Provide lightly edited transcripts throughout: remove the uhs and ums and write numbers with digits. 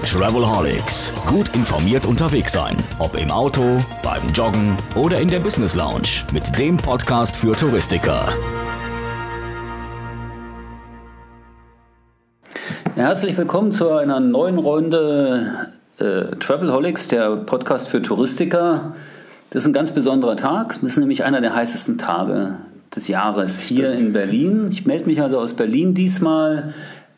Travelholics. Gut informiert unterwegs sein. Ob im Auto, beim Joggen oder in der Business Lounge. Mit dem Podcast für Touristiker. Herzlich willkommen zu einer neuen Runde Travelholics, der Podcast für Touristiker. Das ist ein ganz besonderer Tag. Das ist nämlich einer der heißesten Tage des Jahres hier in Berlin. Ich melde mich also aus Berlin diesmal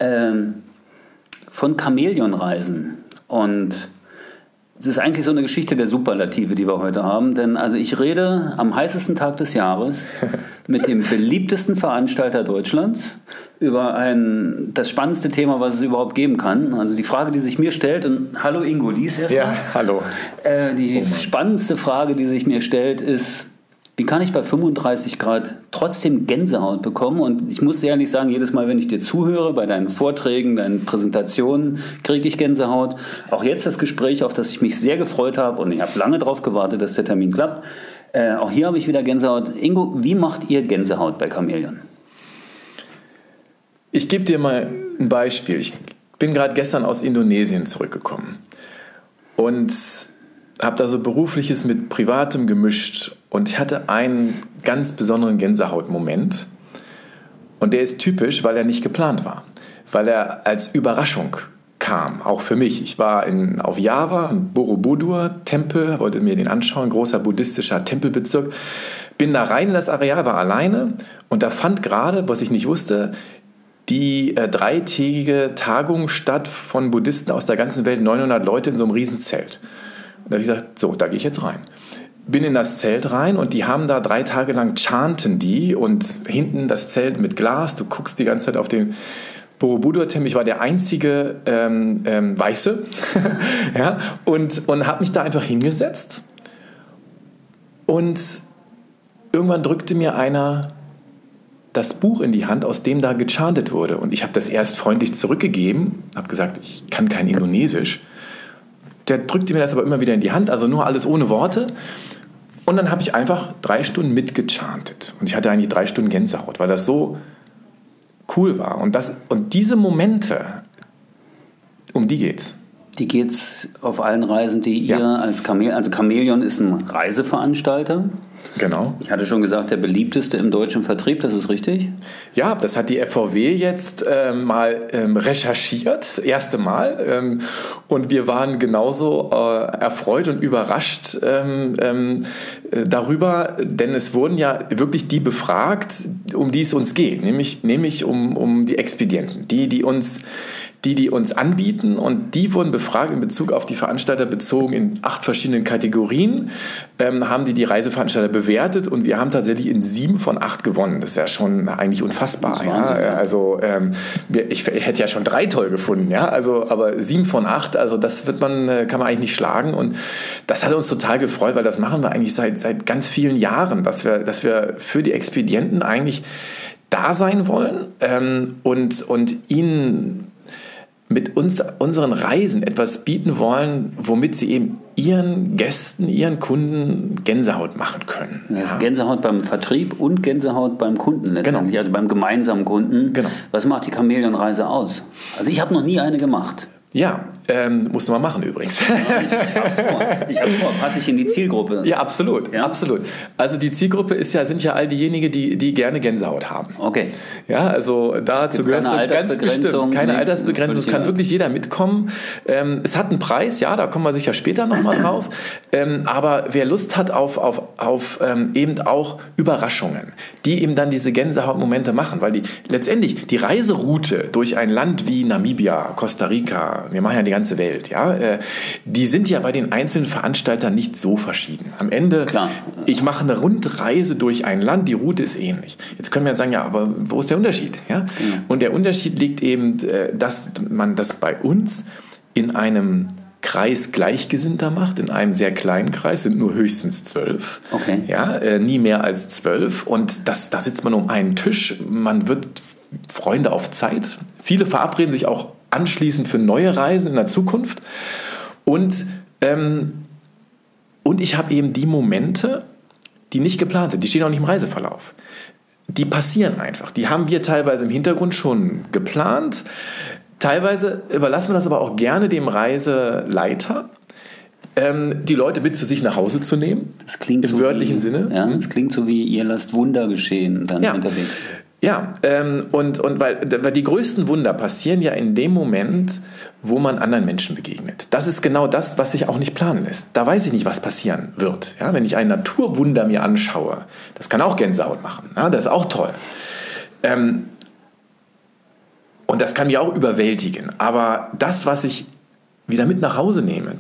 von Chamäleon-Reisen. Und es ist eigentlich so eine Geschichte der Superlative, die wir heute haben. Denn also ich rede am heißesten Tag des Jahres mit dem beliebtesten Veranstalter Deutschlands über das spannendste Thema, was es überhaupt geben kann. Also die Frage, die sich mir stellt, und hallo Ingo Lies erstmal. Ja, hallo. Die spannendste Frage, die sich mir stellt, ist, wie kann ich bei 35 Grad trotzdem Gänsehaut bekommen? Und ich muss ehrlich sagen, jedes Mal, wenn ich dir zuhöre, bei deinen Vorträgen, deinen Präsentationen, kriege ich Gänsehaut. Auch jetzt das Gespräch, auf das ich mich sehr gefreut habe und ich habe lange darauf gewartet, dass der Termin klappt. Auch hier habe ich wieder Gänsehaut. Ingo, wie macht ihr Gänsehaut bei Chamäleon? Ich gebe dir mal ein Beispiel. Ich bin gerade gestern aus Indonesien zurückgekommen und habe da so Berufliches mit Privatem gemischt und ich hatte einen ganz besonderen Gänsehautmoment und der ist typisch, weil er nicht geplant war, weil er als Überraschung kam, auch für mich. Ich war auf Java, ein Borobudur-Tempel, wollte mir den anschauen, großer buddhistischer Tempelbezirk, bin da rein in das Areal, war alleine und da fand gerade, was ich nicht wusste, die dreitägige Tagung statt von Buddhisten aus der ganzen Welt, 900 Leute in so einem Riesenzelt. Da habe ich gesagt, so, da gehe ich jetzt rein. Bin in das Zelt rein und die haben da 3 Tage lang chanten die und hinten das Zelt mit Glas, du guckst die ganze Zeit auf den Borobudur-Tempel, ich war der einzige Weiße ja, und habe mich da einfach hingesetzt und irgendwann drückte mir einer das Buch in die Hand, aus dem da gechantet wurde und ich habe das erst freundlich zurückgegeben, habe gesagt, ich kann kein Indonesisch. Der drückte mir das aber immer wieder in die Hand, also nur alles ohne Worte. Und dann habe ich einfach 3 Stunden mitgechantet. Und ich hatte eigentlich 3 Stunden Gänsehaut, weil das so cool war. Und diese Momente, um die geht's. Die geht's auf allen Reisen, die ihr als also Chamäleon ist ein Reiseveranstalter. Genau. Ich hatte schon gesagt, der beliebteste im deutschen Vertrieb, das ist richtig? Ja, das hat die FVW jetzt mal recherchiert, das erste Mal. Und wir waren genauso erfreut und überrascht darüber, denn es wurden ja wirklich die befragt, um die es uns geht, nämlich um die Expedienten, die uns anbieten und die wurden befragt in Bezug auf die Veranstalter bezogen in 8 verschiedenen Kategorien, haben die Reiseveranstalter bewertet und wir haben tatsächlich in 7 von 8 gewonnen. Das ist ja schon eigentlich unfassbar. Ja? Also ich hätte ja schon 3 toll gefunden, ja, also aber 7 von 8, also das kann man eigentlich nicht schlagen und das hat uns total gefreut, weil das machen wir eigentlich seit ganz vielen Jahren, dass wir für die Expedienten eigentlich da sein wollen und ihnen mit unseren Reisen etwas bieten wollen, womit sie eben ihren Gästen, ihren Kunden Gänsehaut machen können. Das ist Gänsehaut beim Vertrieb und Gänsehaut beim Kunden letztendlich, genau. Also beim gemeinsamen Kunden. Genau. Was macht die Chamäleon-Reise aus? Also ich habe noch nie eine gemacht. Ja, musst du mal machen übrigens. Ja, ich hab's vor. Passe ich in die Zielgruppe? Ja, absolut. Ja? Absolut. Also die Zielgruppe sind ja all diejenigen, die gerne Gänsehaut haben. Okay. Ja, also dazu gehörst du ganz bestimmt. Keine Altersbegrenzung, es kann wirklich jeder mitkommen. Es hat einen Preis, ja, da kommen wir sicher später nochmal drauf. Aber wer Lust hat auf eben auch Überraschungen, die eben dann diese Gänsehautmomente machen, weil letztendlich die Reiseroute durch ein Land wie Namibia, Costa Rica, wir machen ja die ganze Welt, ja, die sind ja bei den einzelnen Veranstaltern nicht so verschieden. Am Ende, klar, ich mache eine Rundreise durch ein Land, die Route ist ähnlich. Jetzt können wir sagen, ja, aber wo ist der Unterschied? Ja? Und der Unterschied liegt eben, dass man das bei uns in einem Kreis Gleichgesinnter macht, in einem sehr kleinen Kreis, sind nur höchstens 12, okay. Ja, nie mehr als 12 und da sitzt man um einen Tisch, man wird Freunde auf Zeit, viele verabreden sich auch anschließend für neue Reisen in der Zukunft und ich habe eben die Momente, die nicht geplant sind, die stehen auch nicht im Reiseverlauf. Die passieren einfach. Die haben wir teilweise im Hintergrund schon geplant. Teilweise überlassen wir das aber auch gerne dem Reiseleiter, die Leute mit zu sich nach Hause zu nehmen. Das klingt im so wörtlichen Sinne. Ja, das klingt so wie, ihr lasst Wunder geschehen dann unterwegs. Ja, und weil die größten Wunder passieren ja in dem Moment, wo man anderen Menschen begegnet. Das ist genau das, was sich auch nicht planen lässt. Da weiß ich nicht, was passieren wird. Ja, wenn ich ein Naturwunder mir anschaue, das kann auch Gänsehaut machen. Ja, das ist auch toll. Und das kann mich auch überwältigen. Aber das, was ich wieder mit nach Hause nehme,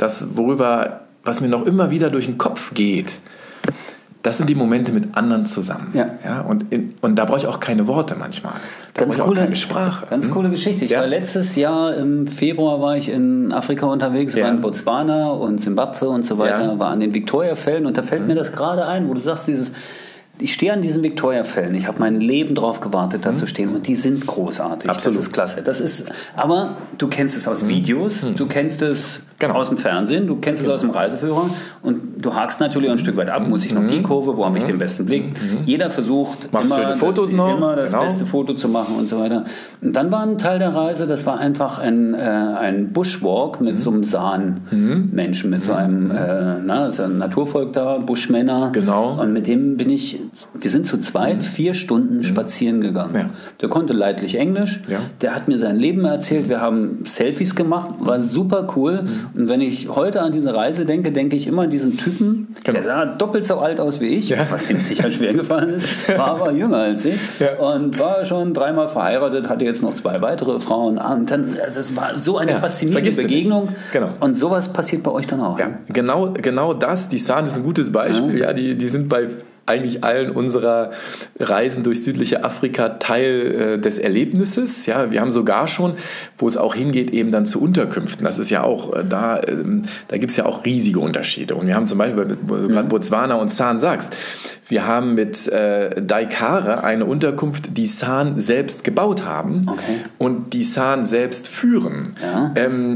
was mir noch immer wieder durch den Kopf geht, das sind die Momente mit anderen zusammen. Ja, und da brauche ich auch keine Worte manchmal. Da brauche ich auch keine Sprache. Ganz coole Geschichte. Ich war letztes Jahr im Februar war ich in Afrika unterwegs, war in Botswana und Zimbabwe und so weiter, war an den Victoria-Fällen und da fällt mir das gerade ein, wo du sagst, ich stehe an diesen Victoria-Fällen. Ich habe mein Leben drauf gewartet, da zu stehen. Und die sind großartig. Absolut. Das ist klasse. Aber du kennst es aus Videos, du kennst es aus dem Fernsehen, du kennst es aus dem Reiseführer. Und du hakst natürlich ein Stück weit ab. Muss ich noch die Kurve? Wo habe ich den besten Blick? Jeder versucht immer das beste Foto zu machen und so weiter. Und dann war ein Teil der Reise, das war einfach ein Bushwalk mit so einem San-Menschen, mit so einem ist ein Naturvolk da, Bushmänner. Genau. Und mit dem wir sind zu zweit 4 Stunden spazieren gegangen. Ja. Der konnte leidlich Englisch, der hat mir sein Leben erzählt, wir haben Selfies gemacht, war super cool. Und wenn ich heute an diese Reise denke, denke ich immer an diesen Typen, der sah doppelt so alt aus wie ich, was ihm sicher schwer gefallen ist, war aber jünger als ich und war schon 3-mal verheiratet, hatte jetzt noch 2 weitere Frauen. Und dann, es war so eine faszinierende Begegnung. Genau. Und sowas passiert bei euch dann auch. Ja, genau das. Die San ist ein gutes Beispiel. Ja, die sind bei eigentlich allen unserer Reisen durch südliche Afrika Teil des Erlebnisses. Ja, wir haben sogar schon, wo es auch hingeht, eben dann zu Unterkünften. Das ist ja auch, da gibt es ja auch riesige Unterschiede. Und wir haben zum Beispiel, wo du gerade Botswana und San sagst, wir haben mit Daikare eine Unterkunft, die San selbst gebaut haben und die San selbst führen. Ja.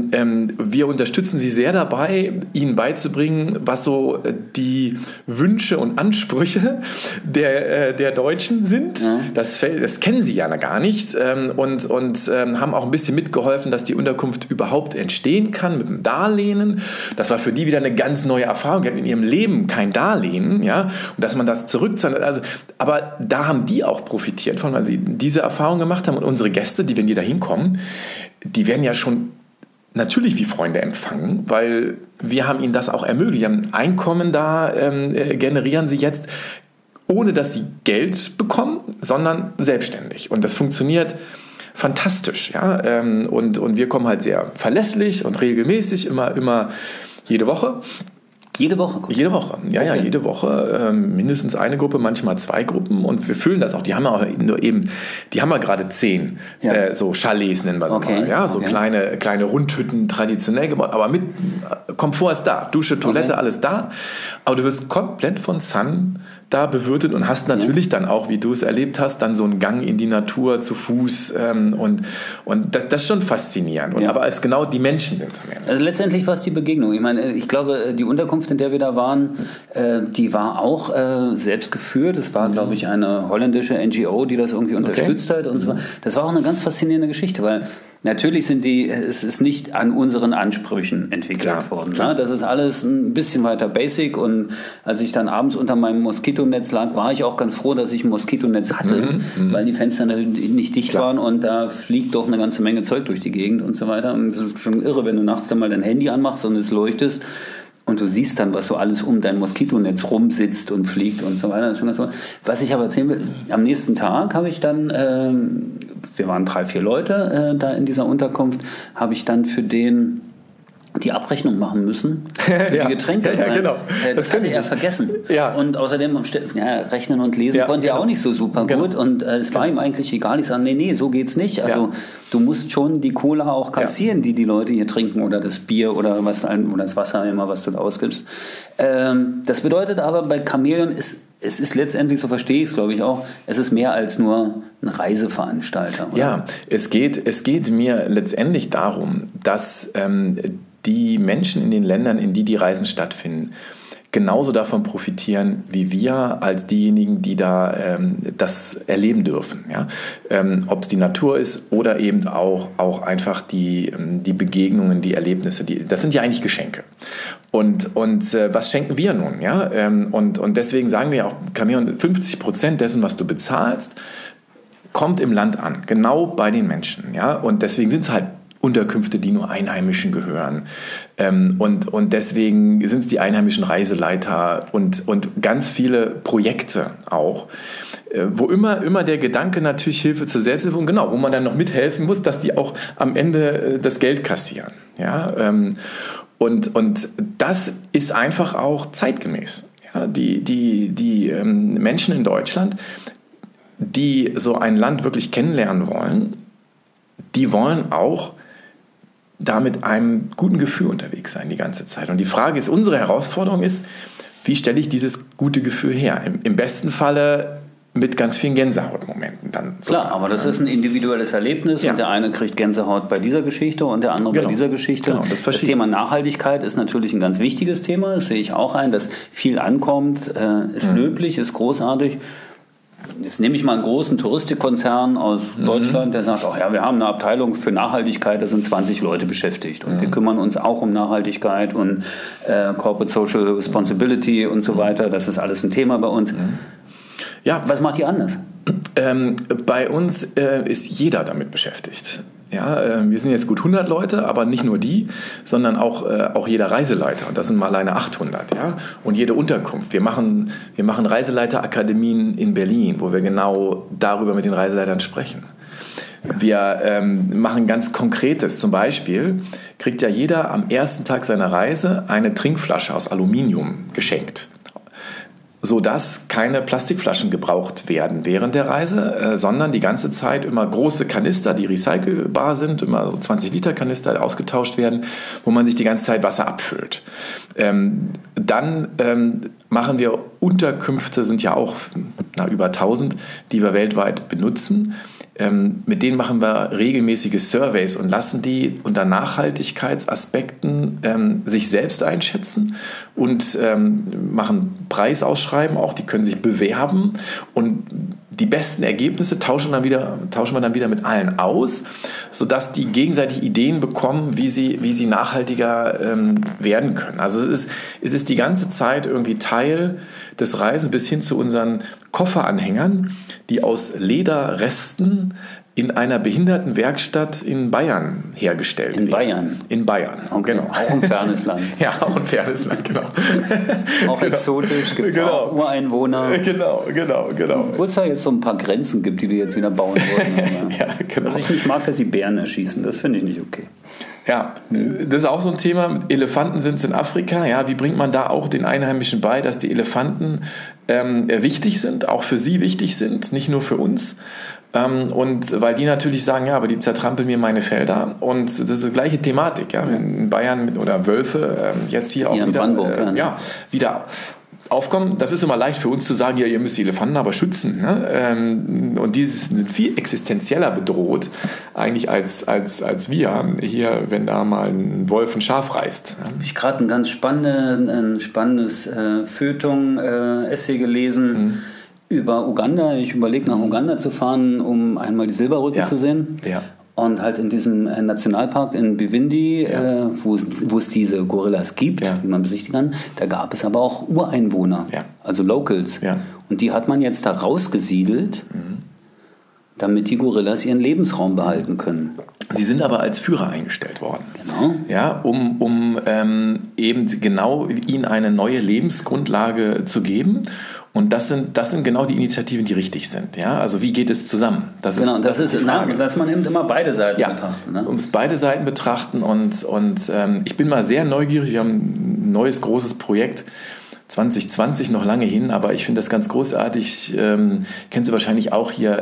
Wir unterstützen sie sehr dabei, ihnen beizubringen, was so die Wünsche und Ansprüche der Deutschen sind. Ja. Das kennen sie ja gar nicht und haben auch ein bisschen mitgeholfen, dass die Unterkunft überhaupt entstehen kann mit einem Darlehen. Das war für die wieder eine ganz neue Erfahrung. Die hatten in ihrem Leben kein Darlehen, ja, und dass man das zurückzahlt. Also, aber da haben die auch profitiert von, weil sie diese Erfahrung gemacht haben. Und unsere Gäste, die, wenn die da hinkommen, die werden ja schon natürlich wie Freunde empfangen, weil wir haben ihnen das auch ermöglicht. Ein Einkommen da generieren sie jetzt, ohne dass sie Geld bekommen, sondern selbstständig. Und das funktioniert fantastisch. Ja? Und wir kommen halt sehr verlässlich und regelmäßig, immer jede Woche. Jede Woche? Jede Woche, ja, jede Woche. Mindestens eine Gruppe, manchmal 2 Gruppen und wir füllen das auch. Die haben ja gerade 10 so Chalets, nennen wir es mal. Ja, so kleine Rundhütten, traditionell gebaut, aber mit Komfort ist da. Dusche, Toilette, alles da. Aber du wirst komplett von San da bewirtet und hast natürlich dann auch, wie du es erlebt hast, dann so einen Gang in die Natur zu Fuß und das ist schon faszinierend. Aber als genau die Menschen sind es am Ende. Also letztendlich war es die Begegnung. Ich meine, ich glaube, die Unterkunft, in der wir da waren, die war auch selbst geführt. Es war, glaube ich, eine holländische NGO, die das irgendwie unterstützt hat und so. Das war auch eine ganz faszinierende Geschichte, weil natürlich es ist nicht an unseren Ansprüchen entwickelt worden. Klar. Das ist alles ein bisschen weiter basic und als ich dann abends unter meinem Moskitonetz lag, war ich auch ganz froh, dass ich ein Moskitonetz hatte, weil die Fenster nicht dicht waren und da fliegt doch eine ganze Menge Zeug durch die Gegend und so weiter. Und das ist schon irre, wenn du nachts dann mal dein Handy anmachst und es leuchtest. Und du siehst dann, was so alles um dein Moskitonetz rumsitzt und fliegt und so weiter. Das ist schon ganz toll. Was ich aber erzählen will, am nächsten Tag habe ich dann, wir waren 3-4 Leute da in dieser Unterkunft, habe ich dann für den die Abrechnung machen müssen für die Getränke. Ja, genau. Das hatte er vergessen. Ja. Und außerdem, rechnen und lesen konnte er auch nicht so super gut. Und es war ihm eigentlich egal. Ich sage, nee, so geht's nicht. Also du musst schon die Cola auch kassieren, die Leute hier trinken oder das Bier oder das Wasser immer, was du da ausgibst. Das bedeutet aber, bei Chamäleon es ist letztendlich, so verstehe ich es, glaube ich auch, es ist mehr als nur ein Reiseveranstalter. Oder? Ja, es geht mir letztendlich darum, dass die Menschen in den Ländern, in die Reisen stattfinden, genauso davon profitieren wie wir als diejenigen, die da das erleben dürfen. Ja? Ob es die Natur ist oder eben auch einfach die Begegnungen, die Erlebnisse, das sind ja eigentlich Geschenke. Und was schenken wir nun? Ja? Und deswegen sagen wir auch, Camion, 50% dessen, was du bezahlst, kommt im Land an, genau bei den Menschen. Ja? Und deswegen sind es halt Unterkünfte, die nur Einheimischen gehören. Und deswegen sind es die einheimischen Reiseleiter und ganz viele Projekte auch, wo immer der Gedanke natürlich Hilfe zur Selbsthilfe und genau, wo man dann noch mithelfen muss, dass die auch am Ende das Geld kassieren. Ja? Und das ist einfach auch zeitgemäß. Ja? Die Menschen in Deutschland, die so ein Land wirklich kennenlernen wollen, die wollen auch da mit einem guten Gefühl unterwegs sein die ganze Zeit. Und die Frage ist, unsere Herausforderung ist, wie stelle ich dieses gute Gefühl her? Im besten Falle mit ganz vielen Gänsehautmomenten dann. Klar, aber das ist ein individuelles Erlebnis und der eine kriegt Gänsehaut bei dieser Geschichte und der andere bei dieser Geschichte. Genau, das Thema Nachhaltigkeit ist natürlich ein ganz wichtiges Thema, das sehe ich auch ein, dass viel ankommt, ist löblich, ist großartig. Jetzt nehme ich mal einen großen Touristikkonzern aus Deutschland, der sagt, wir haben eine Abteilung für Nachhaltigkeit, da sind 20 Leute beschäftigt. Und wir kümmern uns auch um Nachhaltigkeit und Corporate Social Responsibility und so weiter. Das ist alles ein Thema bei uns. Ja. Was macht ihr anders? Bei uns ist jeder damit beschäftigt. Ja, wir sind jetzt gut 100 Leute, aber nicht nur die, sondern auch jeder Reiseleiter. Und das sind mal alleine 800. Ja? Und jede Unterkunft. Wir machen Reiseleiterakademien in Berlin, wo wir genau darüber mit den Reiseleitern sprechen. Wir machen ganz Konkretes. Zum Beispiel kriegt ja jeder am ersten Tag seiner Reise eine Trinkflasche aus Aluminium geschenkt, sodass keine Plastikflaschen gebraucht werden während der Reise, sondern die ganze Zeit immer große Kanister, die recycelbar sind, immer so 20-Liter-Kanister ausgetauscht werden, wo man sich die ganze Zeit Wasser abfüllt. Dann machen wir Unterkünfte, sind ja auch über 1000, die wir weltweit benutzen. Mit denen machen wir regelmäßige Surveys und lassen die unter Nachhaltigkeitsaspekten sich selbst einschätzen und machen Preisausschreiben auch, die können sich bewerben und die besten Ergebnisse tauschen wir dann wieder mit allen aus, sodass die gegenseitig Ideen bekommen, wie sie nachhaltiger werden können. Also es ist die ganze Zeit irgendwie Teil des Reisens bis hin zu unseren Kofferanhängern, die aus Lederresten in einer Behindertenwerkstatt in Bayern hergestellt werden. In Bayern, okay. Genau. Auch ein fernes Land. Ja, auch ein fernes Land, genau. Auch exotisch, gibt es auch Ureinwohner. Genau. Obwohl es da jetzt so ein paar Grenzen gibt, die jetzt wieder bauen wollen. Ja, genau. Was ich nicht mag, dass sie Bären erschießen, das finde ich nicht okay. Ja, das ist auch so ein Thema. Elefanten sind es in Afrika. Ja, wie bringt man da auch den Einheimischen bei, dass die Elefanten wichtig sind, auch für sie wichtig sind, nicht nur für uns? Und weil die natürlich sagen, ja, aber die zertrampeln mir meine Felder. Und das ist die gleiche Thematik. Ja, in Bayern oder Wölfe jetzt hier auch wieder, wieder aufkommen. Das ist immer leicht für uns zu sagen, ja, ihr müsst die Elefanten aber schützen. Ne? Und die sind viel existenzieller bedroht eigentlich als wir hier, wenn da mal ein Wolf ein Schaf reißt. Habe ich gerade ein ganz spannendes Feuilleton-Essay gelesen über Uganda. Ich überlege, nach Uganda zu fahren, um einmal die Silberrücken zu sehen. Ja. Und halt in diesem Nationalpark in Bivindi, wo es diese Gorillas gibt, die man besichtigen kann, da gab es aber auch Ureinwohner, also Locals. Ja. Und die hat man jetzt da rausgesiedelt, damit die Gorillas ihren Lebensraum behalten können. Sie sind aber als Führer eingestellt worden. Genau. Ja, um eben genau ihnen eine neue Lebensgrundlage zu geben. Und das sind genau die Initiativen, die richtig sind. Ja? Also wie geht es zusammen? Das ist die Frage. Dass man eben immer beide Seiten betrachtet. Ne? Man muss beide Seiten betrachten. Und ich bin mal sehr neugierig. Wir haben ein neues, großes Projekt. 2020 noch lange hin, aber ich finde das ganz großartig. Kennst du wahrscheinlich auch hier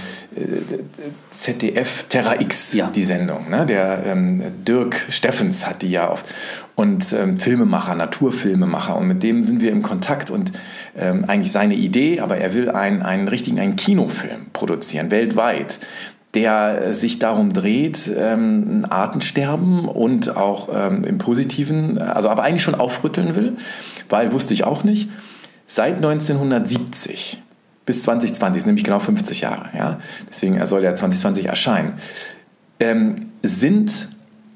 ZDF Terra X, die Sendung. Ne? Der Dirk Steffens hat die ja oft. Und Filmemacher, Naturfilmemacher. Und mit dem sind wir im Kontakt. Und eigentlich seine Idee, aber er will einen Kinofilm produzieren, weltweit, der sich darum dreht, ein Artensterben und auch im Positiven, also aber eigentlich schon aufrütteln will, weil, wusste ich auch nicht, seit 1970 bis 2020, ist nämlich genau 50 Jahre, ja, deswegen soll der 2020 erscheinen, sind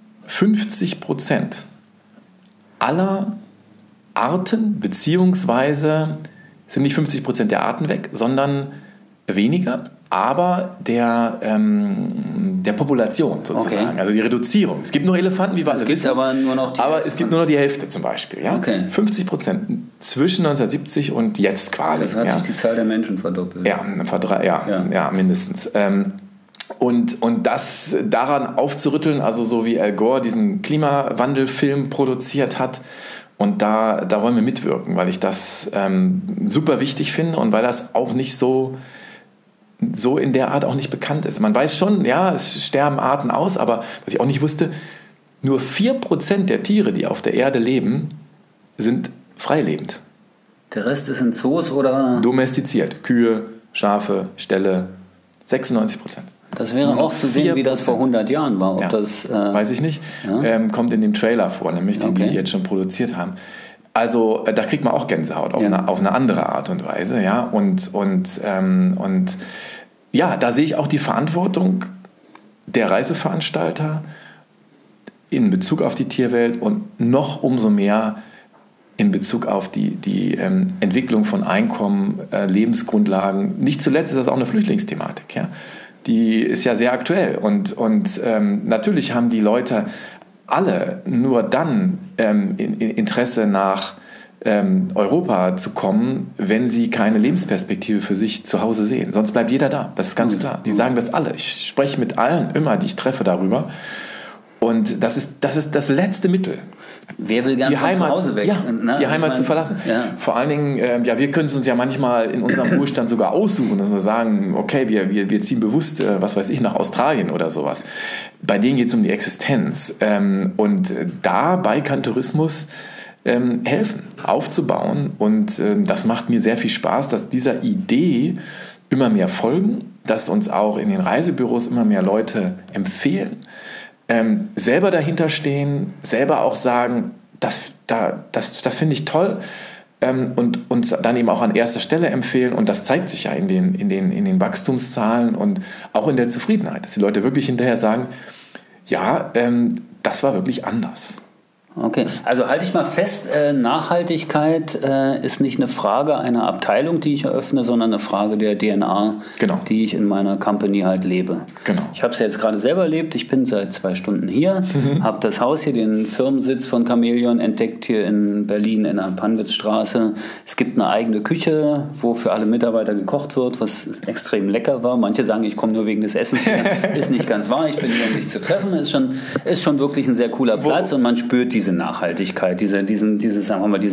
50% aller Arten, beziehungsweise sind nicht 50% der Arten weg, sondern weniger, aber der Population sozusagen, Okay. also die Reduzierung. Es gibt nur Elefanten, wie wir alle wissen, aber nur noch es gibt nur noch die Hälfte zum Beispiel. Ja? Okay. 50% zwischen 1970 und jetzt quasi. Also hat ja? sich die Zahl der Menschen verdoppelt. Ja, mindestens. Und das daran aufzurütteln, also so wie Al Gore diesen Klimawandelfilm produziert hat, und da wollen wir mitwirken, weil ich das super wichtig finde und weil das auch nicht so in der Art auch nicht bekannt ist. Man weiß schon, ja, es sterben Arten aus, aber was ich auch nicht wusste, nur 4% der Tiere, die auf der Erde leben, sind freilebend. Der Rest ist in Zoos oder? Domestiziert. Kühe, Schafe, Ställe, 96%. Das wäre auch zu sehen, wie das vor 100 Jahren war. Ob das, weiß ich nicht. Ja? Kommt in dem Trailer vor, nämlich den die jetzt schon produziert haben. Also da kriegt man auch Gänsehaut auf eine andere Art und Weise. Ja? Und ja, da sehe ich auch die Verantwortung der Reiseveranstalter in Bezug auf die Tierwelt und noch umso mehr in Bezug auf die Entwicklung von Einkommen, Lebensgrundlagen. Nicht zuletzt ist das auch eine Flüchtlingsthematik. Ja? Die ist ja sehr aktuell. Und natürlich haben die Leute alle nur dann Interesse nach Europa zu kommen, wenn sie keine Lebensperspektive für sich zu Hause sehen. Sonst bleibt jeder da. Das ist ganz klar. Die sagen das alle. Ich spreche mit allen immer, die ich treffe, darüber. Und das ist das letzte Mittel. Wer will gerne von zu Hause weg? Ja, die Heimat zu verlassen. Ja. Vor allen Dingen, wir können es uns ja manchmal in unserem Ruhestand sogar aussuchen, dass wir sagen, okay, wir ziehen bewusst, was weiß ich, nach Australien oder sowas. Bei denen geht es um die Existenz. Und dabei kann Tourismus helfen, aufzubauen. Und das macht mir sehr viel Spaß, dass dieser Idee immer mehr folgen, dass uns auch in den Reisebüros immer mehr Leute empfehlen, selber dahinter stehen, selber auch sagen, das finde ich toll, und uns dann eben auch an erster Stelle empfehlen. Und das zeigt sich ja in den Wachstumszahlen und auch in der Zufriedenheit, dass die Leute wirklich hinterher sagen, ja, das war wirklich anders. Okay, also halte ich mal fest, Nachhaltigkeit ist nicht eine Frage einer Abteilung, die ich eröffne, sondern eine Frage der DNA, die ich in meiner Company halt lebe. Genau. Ich habe es ja jetzt gerade selber erlebt, ich bin seit 2 Stunden hier, habe das Haus hier, den Firmensitz von Chamäleon entdeckt hier in Berlin in der Panwitzstraße. Es gibt eine eigene Küche, wo für alle Mitarbeiter gekocht wird, was extrem lecker war. Manche sagen, ich komme nur wegen des Essens hier. Ist nicht ganz wahr, ich bin hier, um dich zu treffen. Ist schon wirklich ein sehr cooler Platz und man spürt diese Nachhaltigkeit, dieses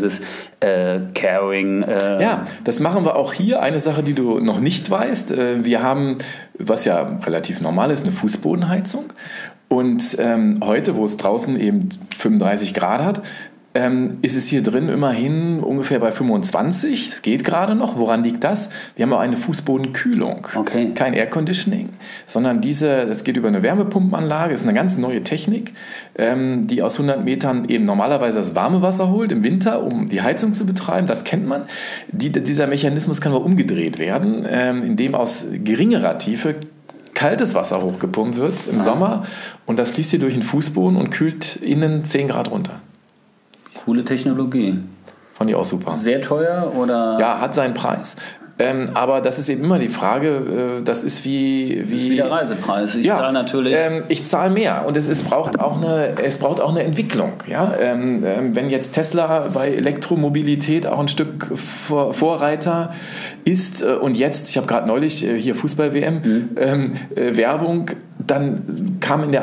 Caring. Ja, das machen wir auch hier. Eine Sache, die du noch nicht weißt, wir haben, was ja relativ normal ist, eine Fußbodenheizung. Und heute, wo es draußen eben 35 Grad hat, ist es hier drin immerhin ungefähr bei 25. Es geht gerade noch. Woran liegt das? Wir haben auch eine Fußbodenkühlung. Okay. Kein Airconditioning, sondern das geht über eine Wärmepumpenanlage. Das ist eine ganz neue Technik, die aus 100 Metern eben normalerweise das warme Wasser holt im Winter, um die Heizung zu betreiben. Das kennt man. Dieser Mechanismus kann aber umgedreht werden, indem aus geringerer Tiefe kaltes Wasser hochgepumpt wird im Sommer. Und das fließt hier durch den Fußboden und kühlt innen 10 Grad runter. Coole Technologie. Fand ich auch super. Sehr teuer oder? Ja, hat seinen Preis. Aber das ist eben immer die Frage, das ist wie der Reisepreis. Ich zahle natürlich. Ich zahle mehr und es braucht auch eine Entwicklung. Ja? Wenn jetzt Tesla bei Elektromobilität auch ein Stück Vorreiter ist und jetzt, ich habe gerade neulich hier Fußball-WM, Werbung, dann kam in der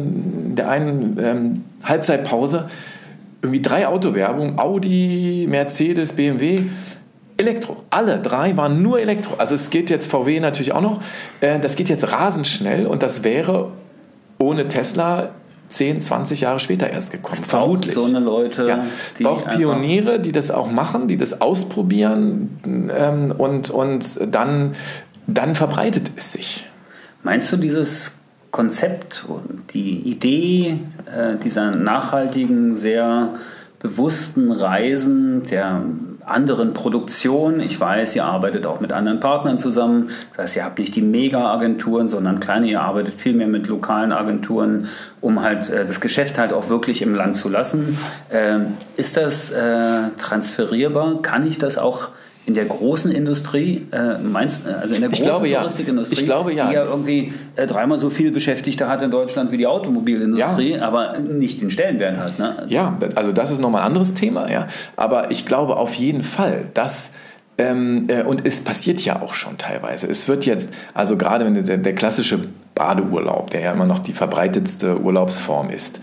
einen Halbzeitpause irgendwie 3 Autowerbungen, Audi, Mercedes, BMW, Elektro. Alle 3 waren nur Elektro. Also es geht jetzt VW natürlich auch noch. Das geht jetzt rasend schnell und das wäre ohne Tesla 10, 20 Jahre später erst gekommen. Vermutlich. So eine Leute, die braucht Pioniere, die das auch machen, die das ausprobieren und dann verbreitet es sich. Meinst du, dieses Konzept, die Idee dieser nachhaltigen, sehr bewussten Reisen, der anderen Produktion, ich weiß, ihr arbeitet auch mit anderen Partnern zusammen, das heißt, ihr habt nicht die Mega-Agenturen, sondern kleine, ihr arbeitet viel mehr mit lokalen Agenturen, um halt das Geschäft halt auch wirklich im Land zu lassen. Ist das transferierbar? Kann ich das auch in der großen Industrie, also in der großen Touristikindustrie, ich glaube, ja. Die ja irgendwie dreimal so viel Beschäftigte hat in Deutschland wie die Automobilindustrie, aber nicht den Stellenwert hat. Ne? Ja, also das ist nochmal ein anderes Thema, ja. Aber ich glaube auf jeden Fall, dass und es passiert ja auch schon teilweise. Es wird jetzt, also gerade wenn der klassische Badeurlaub, der ja immer noch die verbreitetste Urlaubsform ist,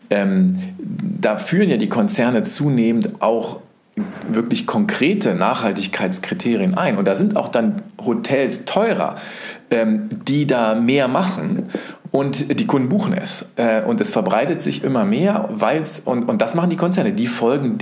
da führen ja die Konzerne zunehmend auch wirklich konkrete Nachhaltigkeitskriterien ein. Und da sind auch dann Hotels teurer, die da mehr machen. Und die Kunden buchen es. Und es verbreitet sich immer mehr, und das machen die Konzerne. Die folgen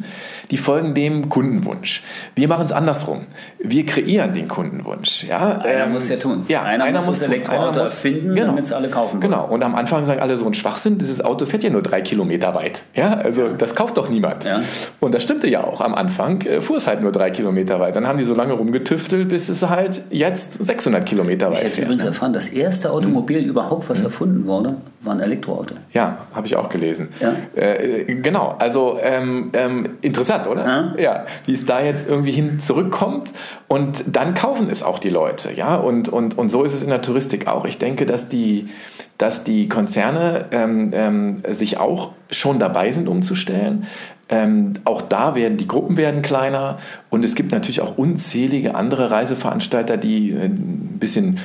dem Kundenwunsch. Wir machen es andersrum. Wir kreieren den Kundenwunsch. Ja, einer muss ja tun. Ja, einer muss das Elektroauto erfinden, damit es alle kaufen wollen. Genau. Und am Anfang sagen alle so ein Schwachsinn, dieses Auto fährt ja nur 3 Kilometer weit. Ja, also das kauft doch niemand. Ja. Und das stimmte ja auch. Am Anfang fuhr es halt nur 3 Kilometer weit. Dann haben die so lange rumgetüftelt, bis es halt jetzt 600 Kilometer weit fährt. Ich habe übrigens erfahren, das erste Automobil überhaupt, was erfunden wurde, war ein Elektroauto. Ja, habe ich auch gelesen. Ja. Genau, also interessant, oder? Ja, wie es da jetzt irgendwie hin zurückkommt, und dann kaufen es auch die Leute. Ja? Und so ist es in der Touristik auch. Ich denke, dass die Konzerne sich auch schon dabei sind, umzustellen. Auch da werden die Gruppen kleiner, und es gibt natürlich auch unzählige andere Reiseveranstalter, die ein bisschen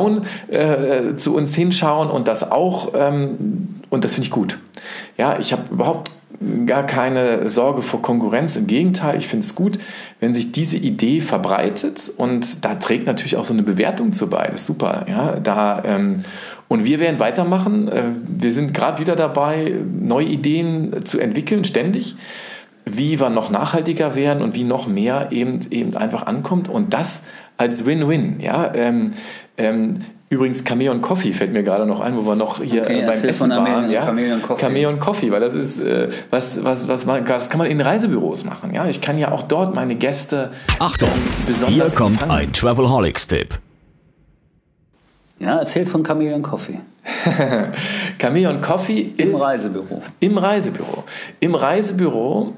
zu uns hinschauen und das auch, und das finde ich gut. Ja, ich habe überhaupt gar keine Sorge vor Konkurrenz, im Gegenteil, ich finde es gut, wenn sich diese Idee verbreitet, und da trägt natürlich auch so eine Bewertung zu bei, das ist super. Ja, und wir werden weitermachen. Wir sind gerade wieder dabei, neue Ideen zu entwickeln, ständig, wie wir noch nachhaltiger werden und wie noch mehr eben einfach ankommt, und das als Win-Win. Ja? Übrigens, Chameleon Coffee fällt mir gerade noch ein, wo wir noch hier beim Essen waren. Ja? Chameleon Coffee, weil das ist, das kann man in Reisebüros machen. Ja? Ich kann ja auch dort meine Gäste Achtung, hier kommt ein Travelholics-Tipp. Ja, erzähl von Chameleon Coffee. Chameleon Coffee ist im Reisebüro. Im Reisebüro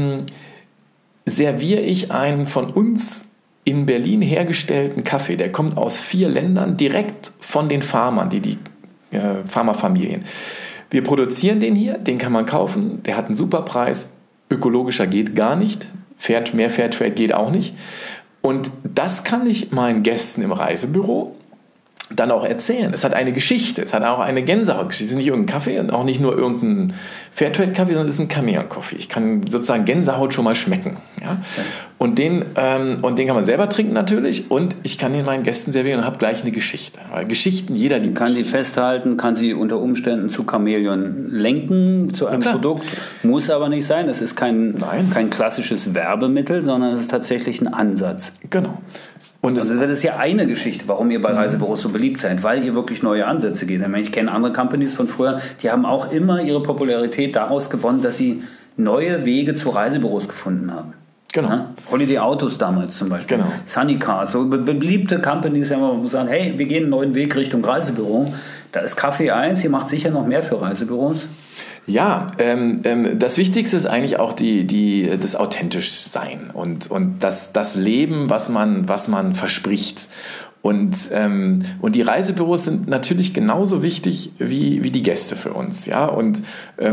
serviere ich einen von uns in Berlin hergestellten Kaffee. Der kommt aus 4 Ländern, direkt von den Farmern, die Farmerfamilien. Wir produzieren den hier, den kann man kaufen, der hat einen super Preis, ökologischer geht gar nicht, mehr Fairtrade geht auch nicht. Und das kann ich meinen Gästen im Reisebüro dann auch erzählen. Es hat eine Geschichte, es hat auch eine Gänsehautgeschichte. Es ist nicht irgendein Kaffee und auch nicht nur irgendein Fairtrade-Kaffee, sondern es ist ein Chameleon-Coffee. Ich kann sozusagen Gänsehaut schon mal schmecken. Ja? Und den kann man selber trinken natürlich, und ich kann den meinen Gästen servieren und habe gleich eine Geschichte. Weil Geschichten, jeder liebt. Kann die festhalten, kann sie unter Umständen zu Chameleon lenken, zu einem Produkt. Muss aber nicht sein. Es ist kein klassisches Werbemittel, sondern es ist tatsächlich ein Ansatz. Genau. Und das ist ja eine Geschichte, warum ihr bei Reisebüros so beliebt seid, weil ihr wirklich neue Ansätze geht. Ich kenne andere Companies von früher, die haben auch immer ihre Popularität daraus gewonnen, dass sie neue Wege zu Reisebüros gefunden haben. Genau. Ja? Holiday Autos damals zum Beispiel. Genau. Sunny Cars, so beliebte Companies, wo sagen, hey, wir gehen einen neuen Weg Richtung Reisebüro. Da ist Kaffee 1, ihr macht sicher noch mehr für Reisebüros. Ja, das Wichtigste ist eigentlich auch das Authentischsein und das Leben, was man verspricht. Und die Reisebüros sind natürlich genauso wichtig wie die Gäste für uns. Ja? Und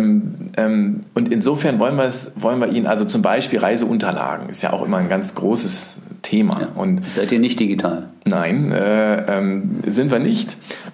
insofern wollen wir ihnen, also zum Beispiel Reiseunterlagen, ist ja auch immer ein ganz großes Thema. Ja. Und seid ihr nicht digital? Nein, sind wir nicht.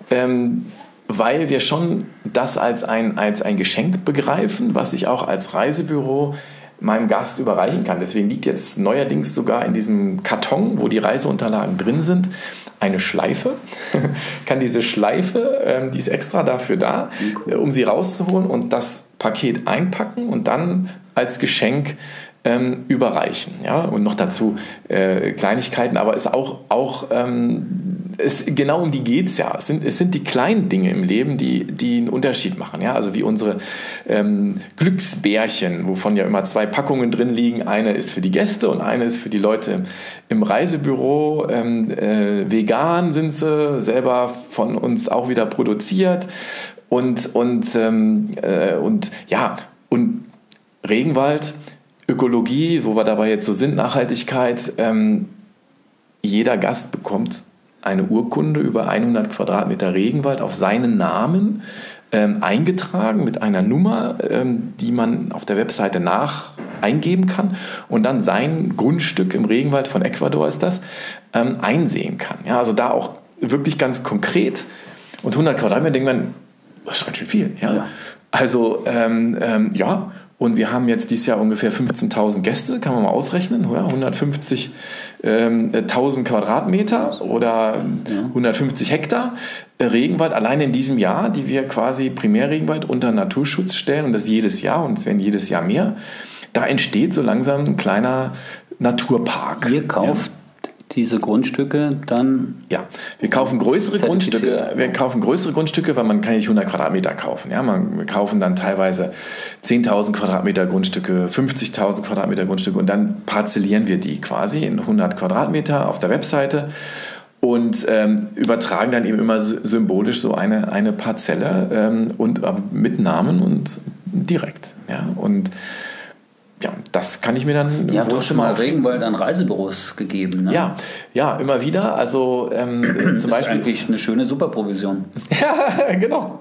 Weil wir schon das als ein Geschenk begreifen, was ich auch als Reisebüro meinem Gast überreichen kann. Deswegen liegt jetzt neuerdings sogar in diesem Karton, wo die Reiseunterlagen drin sind, eine Schleife. Kann diese Schleife, die ist extra dafür da, um sie rauszuholen und das Paket einpacken und dann als Geschenk überreichen. Ja? Und noch dazu Kleinigkeiten, aber ist auch genau um die geht es ja. Es sind die kleinen Dinge im Leben, die einen Unterschied machen. Ja? Also wie unsere Glücksbärchen, wovon ja immer 2 Packungen drin liegen. Eine ist für die Gäste und eine ist für die Leute im Reisebüro. Vegan sind sie, selber von uns auch wieder produziert. Und Regenwald, Ökologie, wo wir dabei jetzt so sind, Nachhaltigkeit. Jeder Gast bekommt eine Urkunde über 100 Quadratmeter Regenwald auf seinen Namen eingetragen mit einer Nummer, die man auf der Webseite eingeben kann und dann sein Grundstück im Regenwald von Ecuador ist das, einsehen kann. Ja, also da auch wirklich ganz konkret. Und 100 Quadratmeter denkt man, das ist ganz schön viel. Ja. Also ja, und wir haben jetzt dieses Jahr ungefähr 15.000 Gäste, kann man mal ausrechnen, 150.000 Quadratmeter oder 150 Hektar Regenwald allein in diesem Jahr, die wir quasi Primärregenwald unter Naturschutz stellen und das jedes Jahr und es werden jedes Jahr mehr. Da entsteht so langsam ein kleiner Naturpark. Ihr kauft diese Grundstücke dann? Ja, wir kaufen größere Grundstücke. Weil man kann nicht 100 Quadratmeter kaufen. Ja, wir kaufen dann teilweise 10.000 Quadratmeter Grundstücke, 50.000 Quadratmeter Grundstücke und dann parzellieren wir die quasi in 100 Quadratmeter auf der Webseite und übertragen dann eben immer symbolisch so eine Parzelle und mit Namen und direkt. Ja, und ja, das kann ich mir dann im Wohnzimmer mal Regenwald an Reisebüros gegeben, ne? Ja, immer wieder. Also zum Beispiel. Das ist eigentlich eine schöne Superprovision. Ja, genau.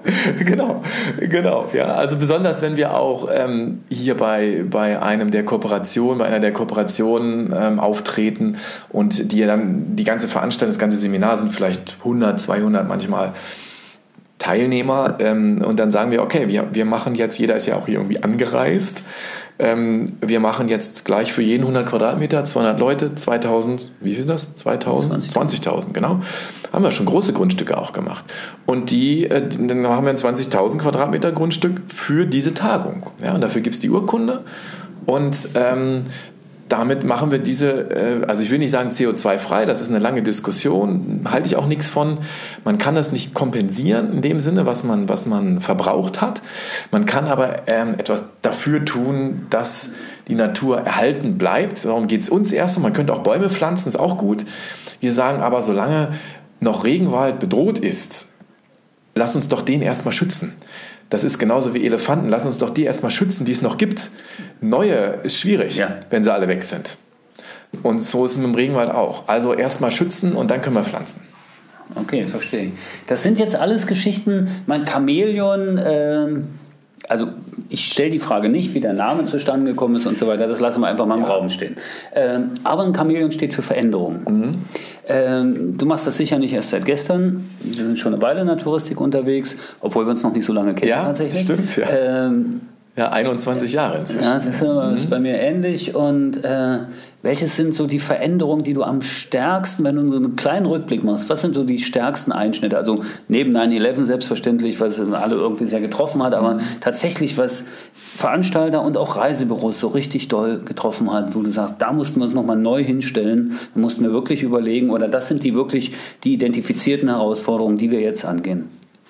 Ja, also besonders, wenn wir auch hier bei einer der Kooperationen auftreten und die dann die ganze Veranstaltung, das ganze Seminar sind vielleicht 100, 200 manchmal Teilnehmer und dann sagen wir, okay, wir machen jetzt, jeder ist ja auch hier irgendwie angereist. Wir machen jetzt gleich für jeden 100 Quadratmeter, 200 Leute, 2.000, wie viel ist das? 20.000, genau. Haben wir schon große Grundstücke auch gemacht. Und dann haben wir ein 20.000 Quadratmeter Grundstück für diese Tagung. Ja, und dafür gibt es die Urkunde. Und damit machen wir also ich will nicht sagen CO2-frei, das ist eine lange Diskussion, halte ich auch nichts von. Man kann das nicht kompensieren in dem Sinne, was man verbraucht hat. Man kann aber etwas dafür tun, dass die Natur erhalten bleibt. Darum geht es uns erst. Man könnte auch Bäume pflanzen, ist auch gut. Wir sagen aber, solange noch Regenwald bedroht ist, lass uns doch den erstmal schützen. Das ist genauso wie Elefanten. Lass uns doch die erstmal schützen, die es noch gibt. Neue ist schwierig, wenn sie alle weg sind. Und so ist es mit dem Regenwald auch. Also erstmal schützen und dann können wir pflanzen. Okay, verstehe. Das sind jetzt alles Geschichten, mein Chamäleon, also ich stelle die Frage nicht, wie der Name zustande gekommen ist und so weiter, das lassen wir einfach mal im Raum stehen. Aber ein Chamäleon steht für Veränderung. Du machst das sicher nicht erst seit gestern, wir sind schon eine Weile in der Touristik unterwegs, obwohl wir uns noch nicht so lange kennen tatsächlich. Stimmt, ja. Ja, 21 Jahre inzwischen. Ja, das ist bei mir ähnlich. Und welches sind so die Veränderungen, die du am stärksten, wenn du so einen kleinen Rückblick machst, was sind so die stärksten Einschnitte? Also neben 9/11 selbstverständlich, was alle irgendwie sehr getroffen hat, aber tatsächlich was Veranstalter und auch Reisebüros so richtig doll getroffen hat, wo du sagst, da mussten wir uns nochmal neu hinstellen, da mussten wir wirklich überlegen, oder das sind die identifizierten Herausforderungen, die wir jetzt angehen.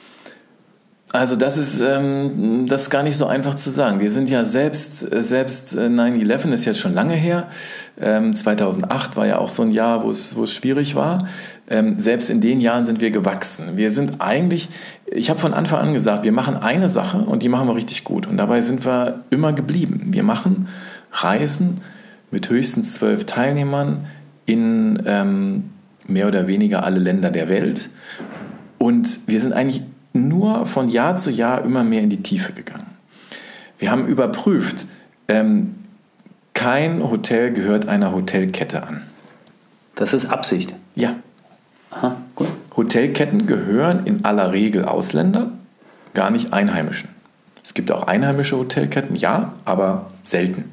Also das ist gar nicht so einfach zu sagen. Wir sind ja selbst 9/11 ist jetzt schon lange her. 2008 war ja auch so ein Jahr, wo es schwierig war. Selbst in den Jahren sind wir gewachsen. Wir sind eigentlich, ich habe von Anfang an gesagt, wir machen eine Sache und die machen wir richtig gut. Und dabei sind wir immer geblieben. Wir machen Reisen mit höchstens 12 Teilnehmern in mehr oder weniger alle Länder der Welt. Und wir sind eigentlich nur von Jahr zu Jahr immer mehr in die Tiefe gegangen. Wir haben überprüft, kein Hotel gehört einer Hotelkette an. Das ist Absicht? Ja. Aha, gut. Hotelketten gehören in aller Regel Ausländern, gar nicht Einheimischen. Es gibt auch einheimische Hotelketten, ja, aber selten.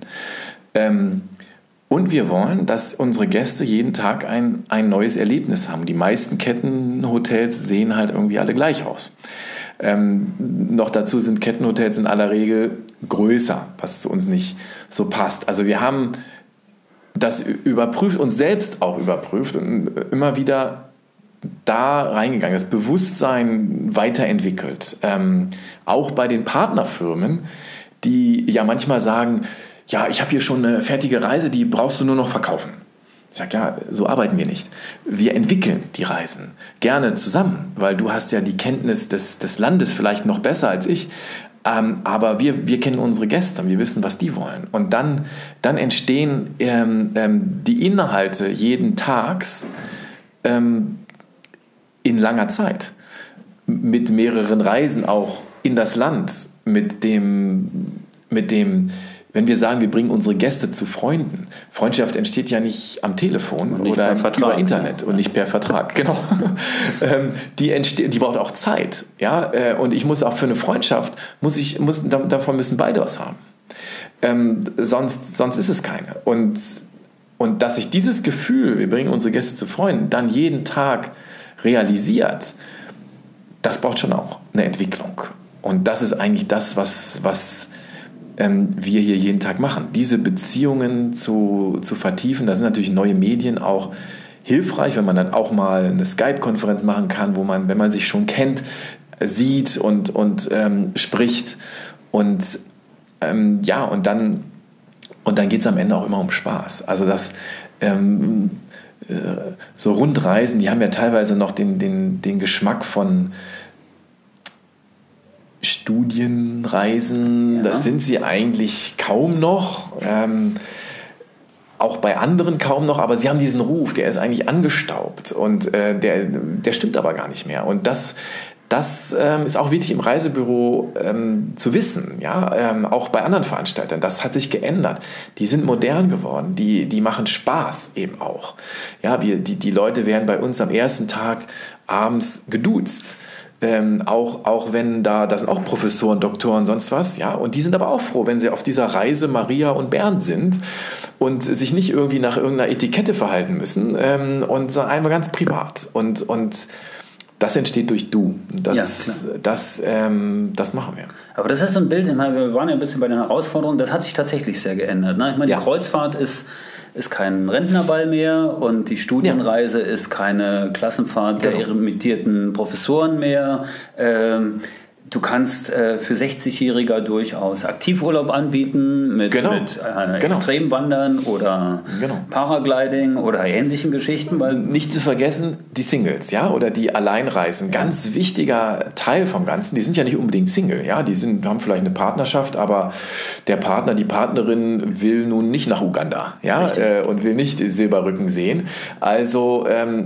Und wir wollen, dass unsere Gäste jeden Tag ein neues Erlebnis haben. Die meisten Kettenhotels sehen halt irgendwie alle gleich aus. Noch dazu sind Kettenhotels in aller Regel größer, was zu uns nicht so passt. Also wir haben das überprüft, uns selbst auch überprüft und immer wieder da reingegangen, das Bewusstsein weiterentwickelt. Auch bei den Partnerfirmen, die ja manchmal sagen, ja, ich habe hier schon eine fertige Reise, die brauchst du nur noch verkaufen. Ich sage, ja, so arbeiten wir nicht. Wir entwickeln die Reisen gerne zusammen, weil du hast ja die Kenntnis des Landes vielleicht noch besser als ich, aber wir kennen unsere Gäste, wir wissen, was die wollen. Und dann entstehen die Inhalte jeden Tags in langer Zeit, mit mehreren Reisen auch in das Land, mit dem, wenn wir sagen, wir bringen unsere Gäste zu Freunden. Freundschaft entsteht ja nicht am Telefon nicht oder über Internet, ja. Und nicht per Vertrag. Genau. Die braucht auch Zeit. Ja? Und ich muss auch für eine Freundschaft, davon müssen beide was haben. Sonst ist es keine. Und dass sich dieses Gefühl, wir bringen unsere Gäste zu Freunden, dann jeden Tag realisiert, das braucht schon auch eine Entwicklung. Und das ist eigentlich das, was wir hier jeden Tag machen. Diese Beziehungen zu vertiefen, da sind natürlich neue Medien auch hilfreich, wenn man dann auch mal eine Skype-Konferenz machen kann, wo man, wenn man sich schon kennt, sieht und spricht. Und und dann geht es am Ende auch immer um Spaß. Also das so Rundreisen, die haben ja teilweise noch den Geschmack von Studienreisen. Ja. Das sind sie eigentlich kaum noch. Auch bei anderen kaum noch, aber sie haben diesen Ruf, der ist eigentlich angestaubt und der stimmt aber gar nicht mehr. Und das ist auch wichtig im Reisebüro zu wissen, ja? Auch bei anderen Veranstaltern. Das hat sich geändert. Die sind modern geworden, die machen Spaß eben auch. Ja, die Leute werden bei uns am ersten Tag abends geduzt. Auch wenn da sind auch Professoren, Doktoren, sonst was, ja, und die sind aber auch froh, wenn sie auf dieser Reise Maria und Bernd sind und sich nicht irgendwie nach irgendeiner Etikette verhalten müssen und sondern einmal ganz privat und das entsteht durch Du. Das machen wir. Aber das ist so ein Bild, wir waren ja ein bisschen bei den Herausforderungen, das hat sich tatsächlich sehr geändert. Ne? Ich meine, die Kreuzfahrt ist kein Rentnerball mehr und die Studienreise ist keine Klassenfahrt der emeritierten Professoren mehr. Du kannst für 60-Jähriger durchaus Aktivurlaub anbieten mit Extremwandern oder Paragliding oder ähnlichen Geschichten. Weil nicht zu vergessen, die Singles, ja, oder die Alleinreisen. Ganz wichtiger Teil vom Ganzen. Die sind ja nicht unbedingt Single, ja, haben vielleicht eine Partnerschaft, aber der Partner, die Partnerin will nun nicht nach Uganda, ja, und will nicht Silberrücken sehen. Also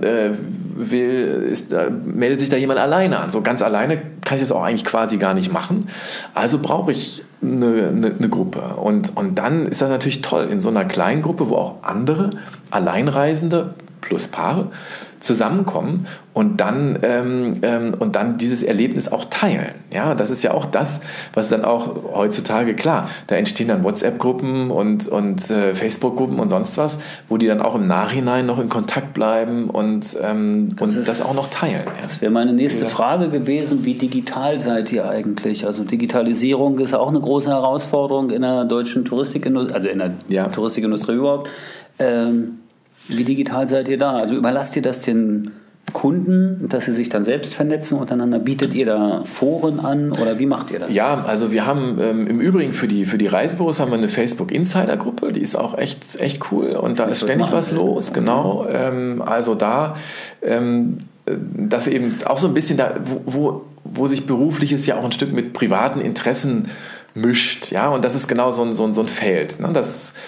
meldet sich da jemand alleine an. So ganz alleine kann ich das auch eigentlich quasi gar nicht machen. Also brauche ich eine Gruppe. Und dann ist das natürlich toll, in so einer kleinen Gruppe, wo auch andere Alleinreisende plus Paare zusammenkommen und dann dieses Erlebnis auch teilen. Ja, das ist ja auch das, was dann auch heutzutage, klar, da entstehen dann WhatsApp-Gruppen und Facebook-Gruppen und sonst was, wo die dann auch im Nachhinein noch in Kontakt bleiben und das auch noch teilen. Ja. Das wäre meine nächste Frage gewesen, wie digital seid ihr eigentlich? Also Digitalisierung ist ja auch eine große Herausforderung in der deutschen Touristikindustrie, also in der Touristikindustrie überhaupt. Wie digital seid ihr da? Also überlasst ihr das den Kunden, dass sie sich dann selbst vernetzen untereinander? Bietet ihr da Foren an oder wie macht ihr das? Ja, also wir haben im Übrigen für die Reisebüros haben wir eine Facebook-Insider-Gruppe, die ist auch echt cool und da ist ständig was los, genau. Also da, das eben auch so ein bisschen da, wo sich Berufliches ja auch ein Stück mit privaten Interessen mischt, ja, und das ist genau so ein Feld, ne?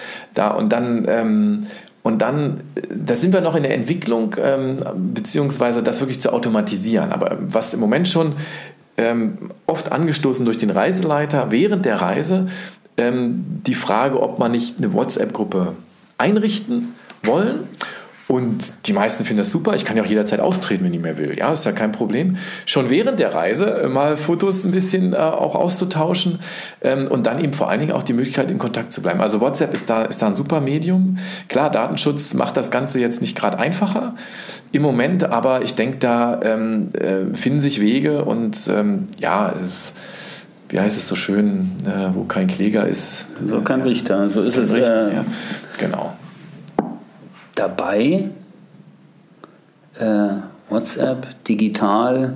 Und dann, da sind wir noch in der Entwicklung, beziehungsweise das wirklich zu automatisieren. Aber was im Moment schon oft angestoßen durch den Reiseleiter während der Reise, die Frage, ob man nicht eine WhatsApp-Gruppe einrichten wollen Und die meisten finden das super. Ich kann ja auch jederzeit austreten, wenn ich mehr will. Ja, ist ja kein Problem. Schon während der Reise mal Fotos ein bisschen auch auszutauschen und dann eben vor allen Dingen auch die Möglichkeit, in Kontakt zu bleiben. Also WhatsApp ist da ein super Medium. Klar, Datenschutz macht das Ganze jetzt nicht gerade einfacher im Moment, aber ich denke, da finden sich Wege und wie heißt es so schön, wo kein Kläger ist. So kein Richter, so ist es. Ja, genau. Dabei, WhatsApp, digital,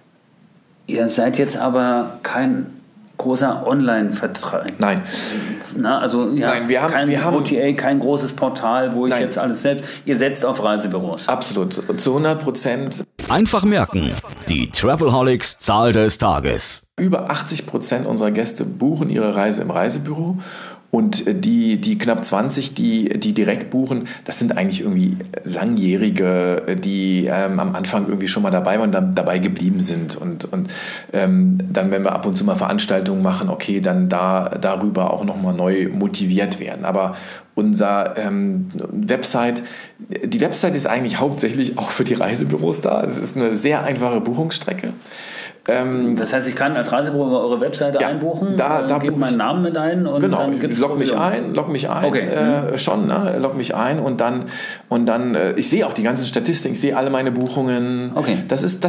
ihr seid jetzt aber kein großer Online-Vertrag. Nein. Also Nein, wir haben kein OTA, kein großes Portal, wo ich jetzt alles selbst, ihr setzt auf Reisebüros. Absolut, zu 100%. Einfach merken, die Travelholics Zahl des Tages. Über 80% unserer Gäste buchen ihre Reise im Reisebüro. Und die knapp 20, die direkt buchen, das sind eigentlich irgendwie Langjährige, die am Anfang irgendwie schon mal dabei waren, dann dabei geblieben sind. Und dann, wenn wir ab und zu mal Veranstaltungen machen, okay, dann darüber auch nochmal neu motiviert werden. Aber unser die Website ist eigentlich hauptsächlich auch für die Reisebüros da. Es ist eine sehr einfache Buchungsstrecke. Das heißt, ich kann als Reisebüro über eure Webseite einbuchen, gebe meinen Namen mit ein und dann gibt's log mich ein, okay. Log mich ein und dann ich sehe auch die ganzen Statistiken, ich sehe alle meine Buchungen. Okay. Das ist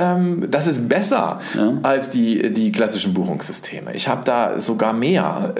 besser als die klassischen Buchungssysteme. Ich habe da sogar mehr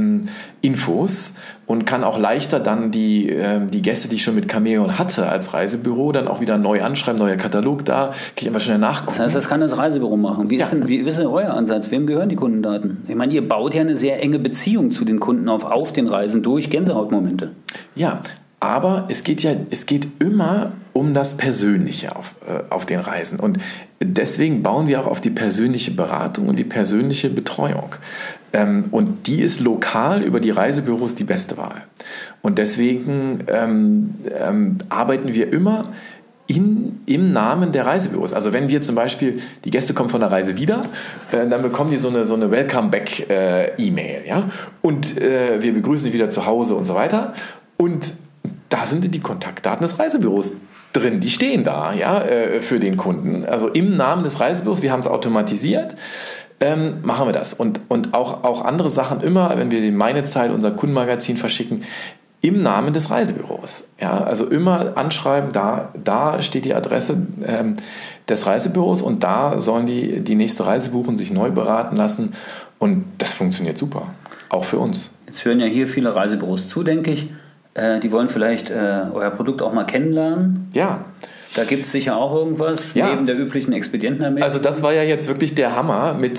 Infos und kann auch leichter dann die Gäste, die ich schon mit Cameon hatte als Reisebüro, dann auch wieder neu anschreiben, neuer Katalog da, kann ich einfach schnell nachgucken. Das heißt, das kann das Reisebüro machen. Wie ist denn euer Ansatz? Wem gehören die Kundendaten? Ich meine, ihr baut ja eine sehr enge Beziehung zu den Kunden auf den Reisen durch Gänsehautmomente. Ja, aber es geht immer um das Persönliche auf den Reisen. Und deswegen bauen wir auch auf die persönliche Beratung und die persönliche Betreuung. Und die ist lokal über die Reisebüros die beste Wahl. Und deswegen arbeiten wir immer im Namen der Reisebüros. Also wenn wir zum Beispiel, die Gäste kommen von der Reise wieder, dann bekommen die so eine Welcome-Back-E-Mail. Ja? Und wir begrüßen sie wieder zu Hause und so weiter. Und da sind die Kontaktdaten des Reisebüros drin. Die stehen da für den Kunden. Also im Namen des Reisebüros, wir haben es automatisiert, machen wir das. Und auch andere Sachen immer, wenn wir Meine Zeit, unser Kundenmagazin verschicken, im Namen des Reisebüros. Ja, also immer anschreiben, da steht die Adresse des Reisebüros und da sollen die nächste Reise buchen, sich neu beraten lassen und das funktioniert super, auch für uns. Jetzt hören ja hier viele Reisebüros zu, denke ich. Die wollen vielleicht euer Produkt auch mal kennenlernen. Ja. Da gibt es sicher auch irgendwas neben der üblichen Expedientenermäßigung. Also das war ja jetzt wirklich der Hammer mit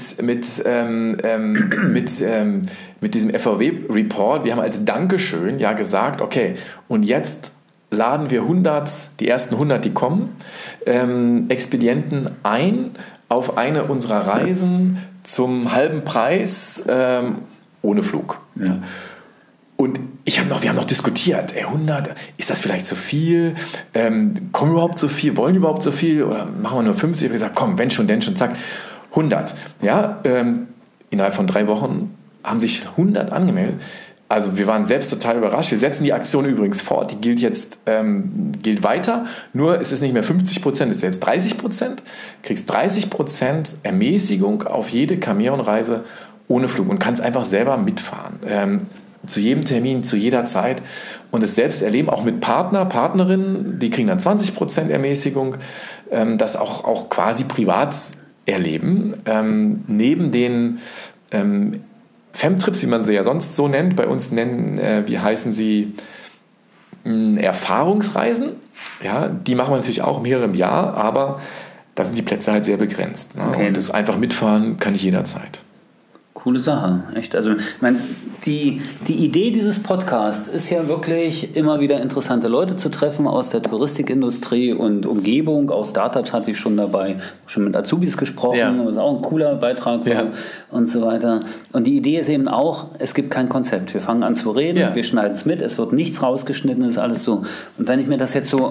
diesem FAW-Report. Wir haben als Dankeschön gesagt, okay, und jetzt laden wir die ersten 100, die kommen, Expedienten ein auf eine unserer Reisen zum halben Preis ohne Flug. Ja. Und wir haben noch diskutiert, 100, ist das vielleicht zu viel? Kommen überhaupt so viel? Wollen überhaupt so viel? Oder machen wir nur 50? Ich habe gesagt, komm, wenn schon, denn schon, zack, 100. Ja, innerhalb von 3 Wochen haben sich 100 angemeldet. Also wir waren selbst total überrascht. Wir setzen die Aktion übrigens fort, die gilt weiter, nur es ist nicht mehr 50%, es ist jetzt 30%. Kriegst 30% Ermäßigung auf jede Cameon-Reise ohne Flug und kannst einfach selber mitfahren. Zu jedem Termin, zu jeder Zeit und es selbst erleben, auch mit Partnerinnen, die kriegen dann 20% Ermäßigung, das auch quasi privat erleben. Neben den Femtrips, wie man sie ja sonst so nennt, bei uns wie heißen sie, Erfahrungsreisen. Ja, die machen wir natürlich auch mehrere im Jahr, aber da sind die Plätze halt sehr begrenzt. Ne? Okay. Und das einfach mitfahren kann ich jederzeit. Coole Sache, echt. Also, ich meine, die Idee dieses Podcasts ist ja wirklich, immer wieder interessante Leute zu treffen aus der Touristikindustrie und Umgebung. Auch Startups hatte ich schon dabei, schon mit Azubis gesprochen, was auch ein cooler Beitrag war und so weiter. Und die Idee ist eben auch, es gibt kein Konzept. Wir fangen an zu reden, wir schneiden es mit, es wird nichts rausgeschnitten, ist alles so. Und wenn ich mir das jetzt so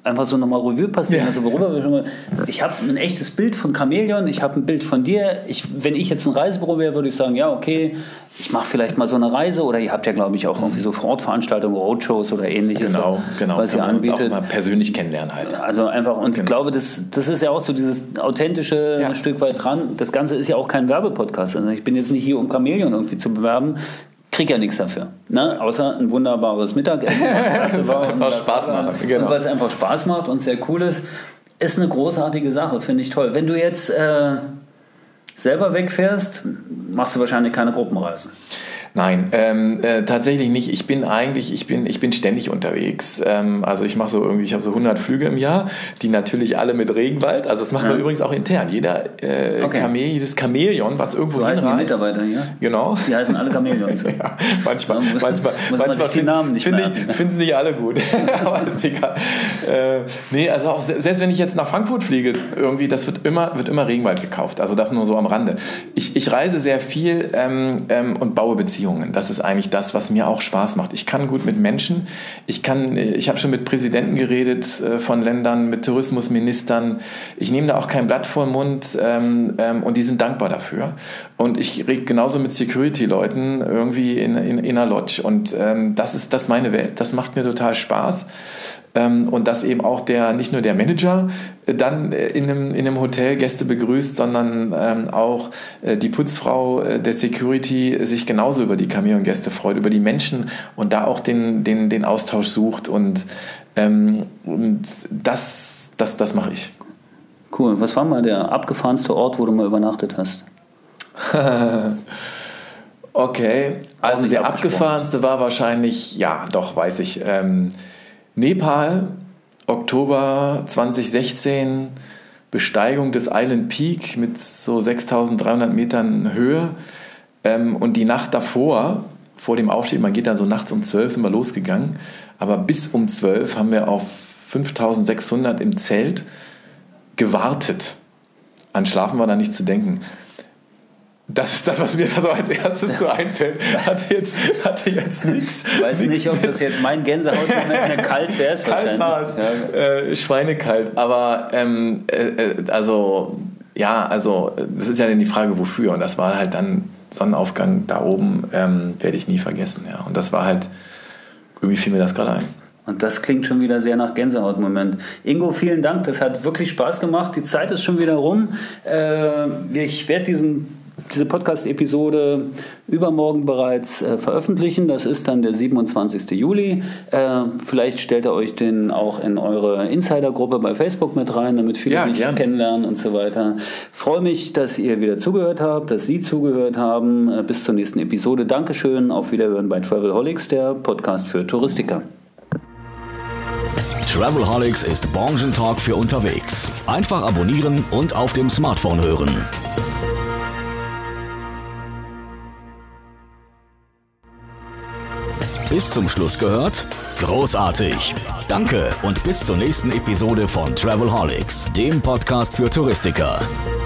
einfach so nochmal Revue passieren. Ja. Also worüber wir schon mal. Ich habe ein echtes Bild von Chamäleon, ich habe ein Bild von dir. Wenn ich jetzt ein Reisebüro wäre, würde ich sagen, ja, okay, ich mache vielleicht mal so eine Reise, oder ihr habt ja, glaube ich, auch irgendwie so Vorortveranstaltungen, Roadshows oder ähnliches. Genau. Was ihr anbietet. Uns auch mal persönlich kennenlernen halt. Also einfach, und ich glaube, das ist ja auch so dieses authentische ein Stück weit dran. Das Ganze ist ja auch kein Werbepodcast. Also ich bin jetzt nicht hier, um Chamäleon irgendwie zu bewerben. Krieg ja nichts dafür. Ne? Außer ein wunderbares Mittagessen, was klasse war. Und Spaß macht. Genau. Und weil es einfach Spaß macht und sehr cool ist. Ist eine großartige Sache, finde ich toll. Wenn du jetzt selber wegfährst, machst du wahrscheinlich keine Gruppenreisen. Nein, tatsächlich nicht. Ich bin ständig unterwegs. Also ich habe so 100 Flüge im Jahr, die natürlich alle mit Regenwald. Also das machen wir übrigens auch intern. Jedes Chamäleon, was irgendwo hinreist. So heißen die Mitarbeiter hier? Genau. Die heißen alle Chamäleons. Ja, manchmal finden sie nicht alle gut. Aber ist egal. Nee, also auch selbst wenn ich jetzt nach Frankfurt fliege, irgendwie, das wird immer Regenwald gekauft. Also das nur so am Rande. Ich reise sehr viel und baue Beziehungen. Das ist eigentlich das, was mir auch Spaß macht. Ich kann gut mit Menschen. Ich habe schon mit Präsidenten geredet von Ländern, mit Tourismusministern. Ich nehme da auch kein Blatt vor den Mund und die sind dankbar dafür. Und ich rede genauso mit Security-Leuten irgendwie in einer Lodge. Und das ist meine Welt. Das macht mir total Spaß. Und dass eben auch nicht nur der Manager dann in einem Hotel Gäste begrüßt, sondern auch die Putzfrau der Security sich genauso über die Chamäleon-Gäste freut, über die Menschen und da auch den Austausch sucht. Und das mache ich. Cool. Was war mal der abgefahrenste Ort, wo du mal übernachtet hast? Okay, also der abgefahrenste war wahrscheinlich, weiß ich, Nepal, Oktober 2016, Besteigung des Island Peak mit so 6.300 Metern Höhe. Und die Nacht davor, vor dem Aufstieg, man geht dann so nachts um 12, sind wir losgegangen, aber bis um 12 haben wir auf 5.600 im Zelt gewartet. An Schlafen war da nicht zu denken. Das ist das, was mir da so als erstes so einfällt. Hatte jetzt nichts. Ich weiß nicht, ob das jetzt mein Gänsehautmoment kalt wäre. Kalt war es. Ja. Schweinekalt. Aber das ist ja dann die Frage, wofür. Und das war halt dann Sonnenaufgang da oben, werde ich nie vergessen. Ja. Und das war halt, irgendwie fiel mir das gerade ein. Und das klingt schon wieder sehr nach Gänsehautmoment. Ingo, vielen Dank. Das hat wirklich Spaß gemacht. Die Zeit ist schon wieder rum. Ich werde diese Podcast-Episode übermorgen bereits veröffentlichen. Das ist dann der 27. Juli. Vielleicht stellt ihr euch den auch in eure Insider-Gruppe bei Facebook mit rein, damit viele mich kennenlernen und so weiter. Freue mich, dass ihr wieder zugehört habt, dass Sie zugehört haben. Bis zur nächsten Episode. Dankeschön. Auf Wiederhören bei Travelholics, der Podcast für Touristiker. Travelholics ist Branchentalk für unterwegs. Einfach abonnieren und auf dem Smartphone hören. Bis zum Schluss gehört? Großartig! Danke und bis zur nächsten Episode von Travelholics, dem Podcast für Touristiker.